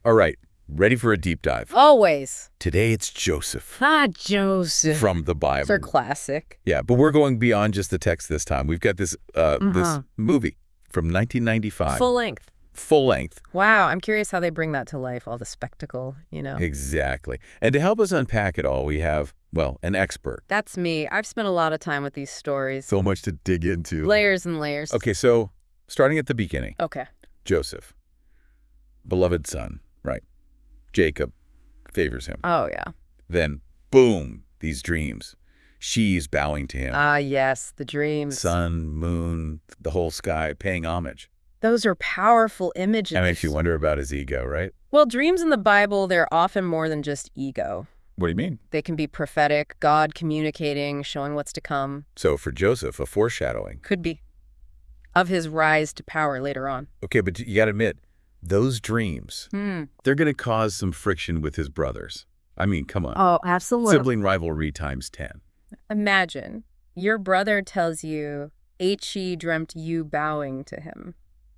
All right, ready for a deep dive. Always. Today it's Joseph Ah, Joseph. from the It's our Bible. classic. Yeah, but we're going beyond just the text this time. We've got this this Uh-huh. movie from 1995, Full length. full length. Wow, I'm curious how they bring that to life, all the spectacle. Exactly. And to help us unpack it all, we have, well, an expert. That's me. I've spent a lot of time with these stories. So much to dig into. Layers and layers. Okay, so starting at the beginning, Okay. Joseph, beloved son, right? Jacob favors him. Oh, yeah. Then, boom, these dreams. She's bowing to him. Ah, yes, the dreams. Sun, moon, the whole sky, paying homage. Those are powerful images. That makes you wonder about his ego, right? Well, dreams in the Bible, they're often more than just ego. What do you mean? They can be prophetic, God communicating, showing what's to come. So for Joseph, a foreshadowing. Could be. Of his rise to power later on. Okay, but you got to admit, those dreams, they're going to cause some friction with his brothers. I mean, come on. Oh, absolutely. Sibling rivalry times 10. Imagine your brother tells you H.E. dreamt you bowing to him.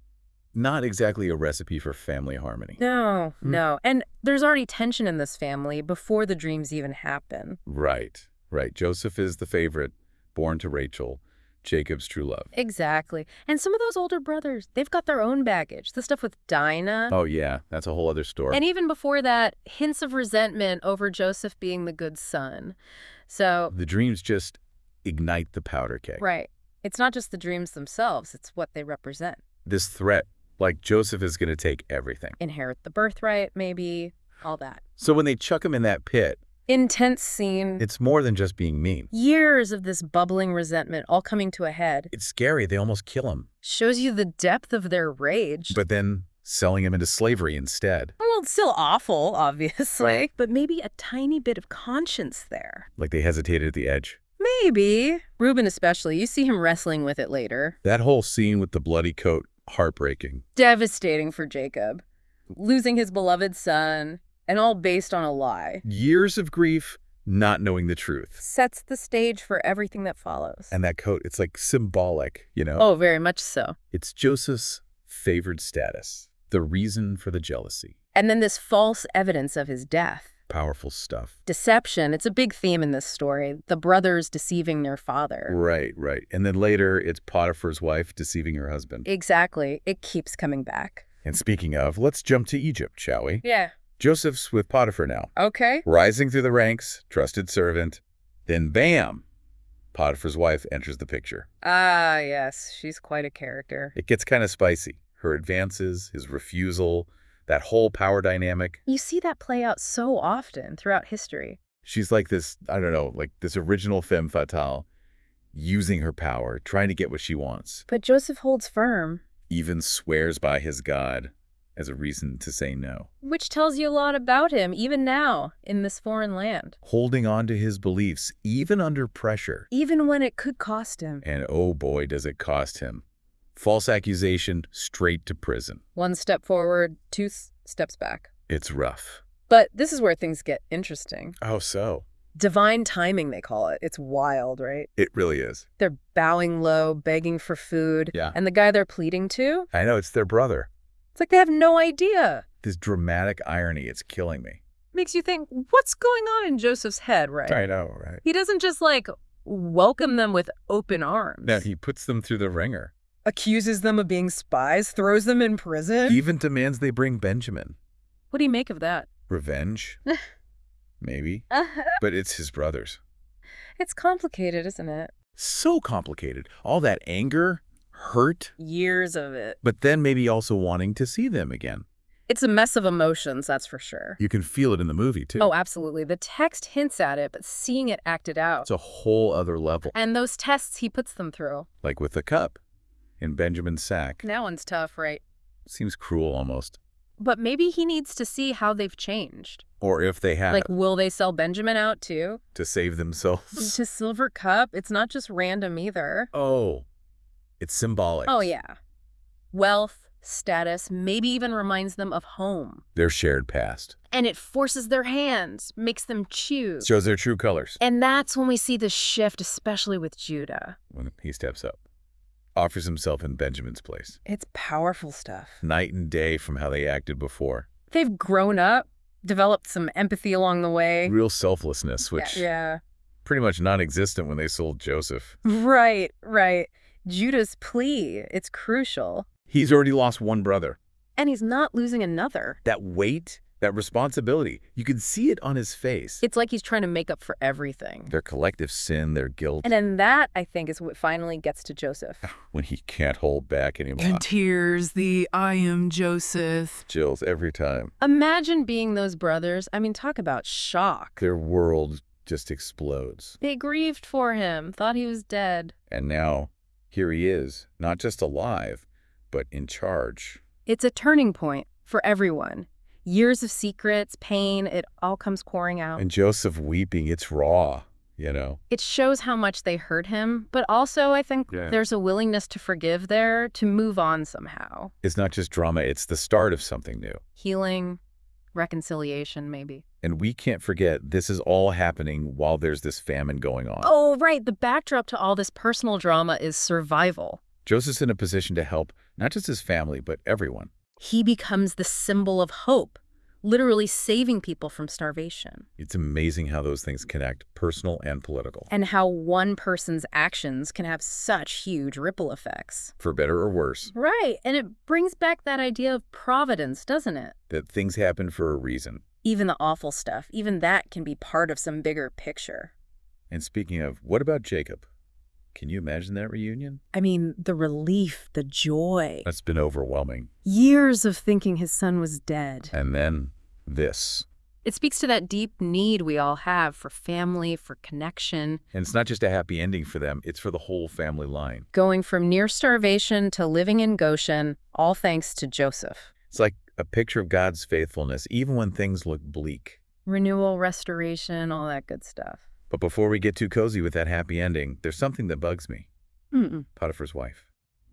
Not exactly a recipe for family harmony. No. And there's already tension in this family before the dreams even happen. Right. Joseph is the favorite, born to Rachel, Jacob's true love. Exactly. And some of those older brothers, they've got their own baggage. The stuff with Dinah. Oh, yeah, that's a whole other story. And even before that, hints of resentment over Joseph being the good son. So, The dreams just ignite the powder keg. right. It's not just the dreams themselves, it's what they represent. This threat, like Joseph is going to take everything. Inherit the birthright, maybe, all that. So when they chuck him in that pit, Intense scene. it's more than just being mean. Years of this bubbling resentment all coming to a head. It's scary. They almost kill him. Shows you the depth of their rage. But then selling him into slavery instead. Well, it's still awful, obviously. But maybe a tiny bit of conscience there. Like they hesitated at the edge. Maybe. Reuben especially. You see him wrestling with it later. That whole scene with the bloody coat, heartbreaking. Devastating for Jacob. Losing his beloved son, and all based on a lie. Years of grief, not knowing the truth. Sets the stage for everything that follows. And that coat, it's like symbolic, you know? Oh, very much so. It's Joseph's favored status. The reason for the jealousy. And then this false evidence of his death. Powerful stuff. Deception, it's a big theme in this story. The brothers deceiving their father. Right. And then later, it's Potiphar's wife deceiving her husband. Exactly. It keeps coming back. And speaking of, let's jump to Egypt, shall we? Yeah. Joseph's with Potiphar now. Okay. Rising through the ranks, trusted servant. Then bam! Potiphar's wife enters the picture. Ah, yes. She's quite a character. It gets kind of spicy. Her advances, his refusal, that whole power dynamic. You see that play out so often throughout history. She's like this, I don't know, like this original femme fatale, using her power, trying to get what she wants. But Joseph holds firm. Even swears by his God as a reason to say no. Which tells you a lot about him, even now, in this foreign land. Holding on to his beliefs, even under pressure. Even when it could cost him. And oh boy, does it cost him. False accusation, straight to prison. 1 step forward, 2 steps back. It's rough. But this is where things get interesting. Oh, so? Divine timing, they call it. It's wild, right? It really is. They're bowing low, begging for food. Yeah. And the guy they're pleading to, I know, it's their brother. it's like they have no idea. This dramatic irony, it's killing me. Makes you think, what's going on in Joseph's head, right? I know, right? He doesn't just, welcome them with open arms. No, he puts them through the ringer. Accuses them of being spies, throws them in prison. Even demands they bring Benjamin. What do you make of that? Revenge? Maybe. But it's his brothers. It's complicated, isn't it? So complicated. All that anger, hurt, Years of it. but then maybe also wanting to see them again. It's a mess of emotions, that's for sure. You can feel it in the movie, too. Oh, absolutely. The text hints at it, but seeing it acted out. It's a whole other level. And those tests he puts them through. Like with the cup in Benjamin's sack. That one's tough, right? Seems cruel almost. But maybe he needs to see how they've changed. Or if they have Will they sell Benjamin out too? to save themselves. To Silver Cup? It's not just random either. Oh, it's symbolic. Oh, yeah. Wealth, status, maybe even reminds them of home. Their shared past. And it forces their hands, makes them choose. Shows their true colors. And that's when we see the shift, especially with Judah. When he steps up. Offers himself in Benjamin's place. It's powerful stuff. Night and day from how they acted before. They've grown up, developed some empathy along the way. Real selflessness, which Yeah. pretty much non-existent when they sold Joseph. Right, right. Judah's plea, it's crucial. He's already lost one brother. And he's not losing another. That weight, that responsibility, you can see it on his face. It's like he's trying to make up for everything. Their collective sin, their guilt, And then that, I think, is what finally gets to Joseph. when he can't hold back anymore. And tears, the I am Joseph. Chills every time. Imagine being those brothers. I mean, talk about shock. Their world just explodes. They grieved for him, thought he was dead. And now, here he is, not just alive, but in charge. It's a turning point for everyone. Years of secrets, pain, it all comes pouring out. And Joseph weeping, it's raw, you know. It shows how much they hurt him, but also I think there's a willingness to forgive there, to move on somehow. It's not just drama, it's the start of something new. Healing, reconciliation, maybe. And we can't forget this is all happening while there's this famine going on. Oh, right. The backdrop to all this personal drama is survival. Joseph's in a position to help not just his family, but everyone. He becomes the symbol of hope, literally saving people from starvation. It's amazing how those things connect, personal and political. And how one person's actions can have such huge ripple effects. For better or worse. Right. And it brings back that idea of providence, doesn't it? That things happen for a reason. Even the awful stuff, even that can be part of some bigger picture. And speaking of, what about Jacob? Can you imagine that reunion? I mean, the relief, the joy. That's been overwhelming. Years of thinking his son was dead. And then this. It speaks to that deep need we all have for family, for connection. And it's not just a happy ending for them, it's for the whole family line. Going from near starvation to living in Goshen, all thanks to Joseph. It's like a picture of God's faithfulness, even when things look bleak. Renewal, restoration, all that good stuff. But before we get too cozy with that happy ending, there's something that bugs me. Potiphar's wife.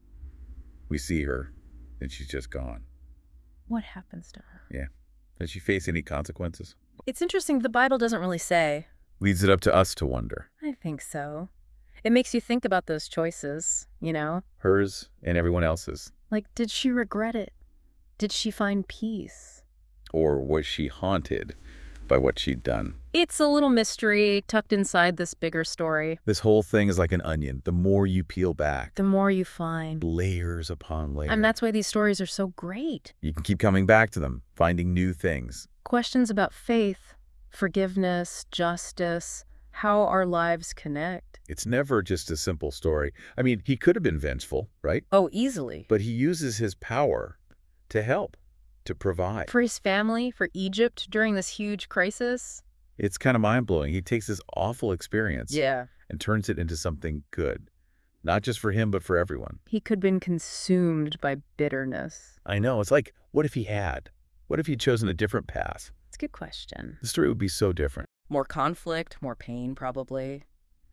We see her, and she's just gone. What happens to her? Yeah. Does she face any consequences? It's interesting, the Bible doesn't really say. Leads it up to us to wonder. I think so. It makes you think about those choices, you know? Hers and everyone else's. Like, did she regret it? Did she find peace? Or was she haunted by what she'd done? It's a little mystery tucked inside this bigger story. This whole thing is like an onion. The more you peel back, The more you find. layers upon layers. And that's why these stories are so great. You can keep coming back to them, finding new things. Questions about faith, forgiveness, justice, how our lives connect. It's never just a simple story. I mean, he could have been vengeful, right? Oh, easily. But he uses his power to help, to provide. For his family, for Egypt during this huge crisis. It's kind of mind-blowing. He takes this awful experience and turns it into something good. Not just for him, but for everyone. He could have been consumed by bitterness. I know. It's like, what if he had? What if he'd chosen a different path? It's a good question. The story would be so different. More conflict, more pain, probably.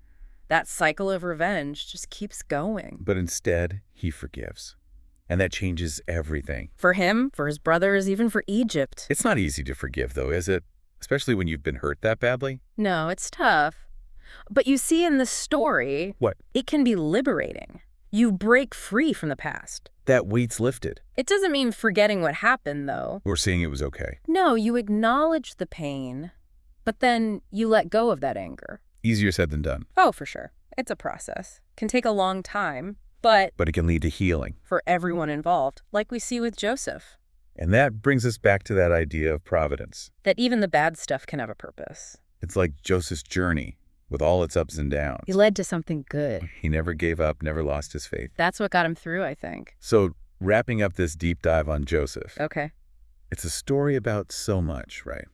That cycle of revenge just keeps going. But instead, he forgives. And that changes everything. For him, for his brothers, even for Egypt. It's not easy to forgive, though, is it? Especially when you've been hurt that badly. No, it's tough. But you see in the story, What? it can be liberating. You break free from the past. That weight's lifted. It doesn't mean forgetting what happened, though. Or seeing it was okay. No, you acknowledge the pain, but then you let go of that anger. Easier said than done. Oh, for sure. It's a process. Can take a long time, but But it can lead to healing. for everyone involved, like we see with Joseph, And that brings us back to that idea of providence. that even the bad stuff can have a purpose. It's like Joseph's journey with all its ups and downs. He led to something good. He never gave up, never lost his faith. That's what got him through, I think. So, wrapping up this deep dive on Joseph, Okay. it's a story about so much, right?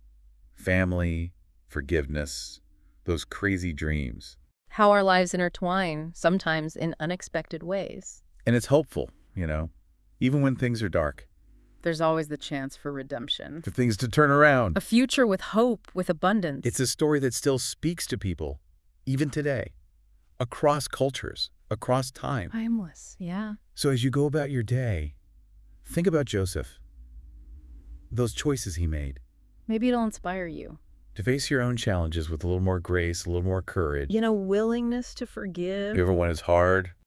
Family, forgiveness, those crazy dreams. How our lives intertwine, sometimes in unexpected ways. And it's hopeful, you know, even when things are dark, There's always the chance for redemption. for things to turn around. A future with hope, with abundance. It's a story that still speaks to people, even today, across cultures, across time. timeless, yeah. So as you go about your day, think about Joseph, those choices he made, Maybe it'll inspire you. to face your own challenges with a little more grace, a little more courage. You know, willingness to forgive. If everyone is hard,